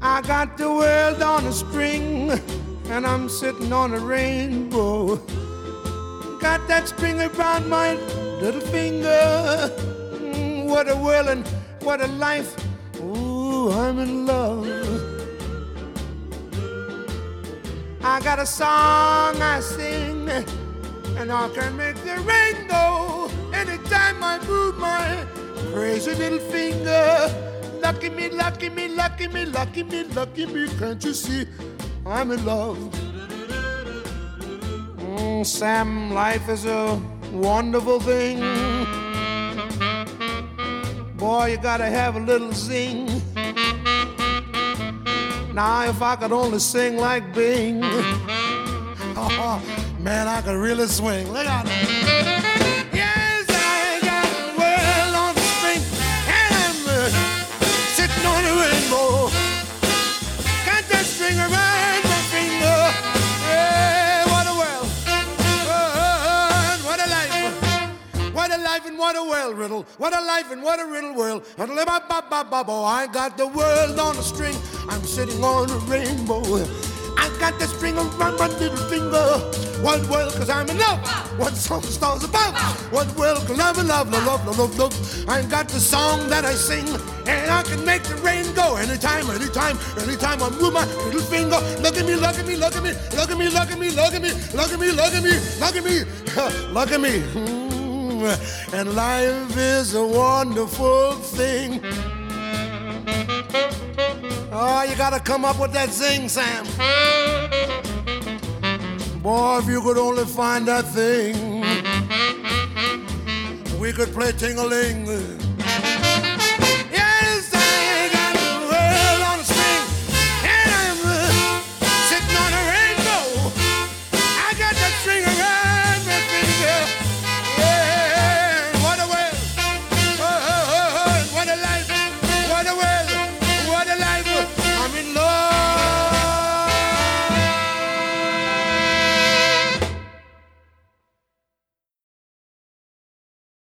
I got the world on a string, and I'm sitting on a rainbow. Got that string around my little finger. What a world and what a life. Ooh, I'm in love. I got a song I sing, and I can make the rain go anytime I move my crazy little finger. Lucky me, lucky me, lucky me, lucky me, lucky me, can't you see I'm in love? Sam, life is a wonderful thing. Boy, you gotta have a little zing. Now, if I could only sing like Bing, oh, man, I could really swing. Look out. Yes, I got the world on the string, and I'm sitting on a rainbow. Got that string around my finger. Yeah, what a world. What a life. What a life and what a world riddle. What a life and what a riddle world. I got the world on a string. I'm sitting on a rainbow. I got the string around my little finger. What world, cause I'm in love. What song stars above. What world, cause I'm in love, love, love, love, love. I got the song that I sing, and I can make the rain go anytime, anytime, anytime I move my little finger. Look at me, look at me, look at me, look at me, look at me, look at me, look at me, look at me, look at me, look at me. And life is a wonderful thing. Oh, you gotta come up with that zing, Sam. Boy, if you could only find that thing, we could play ting-a-ling.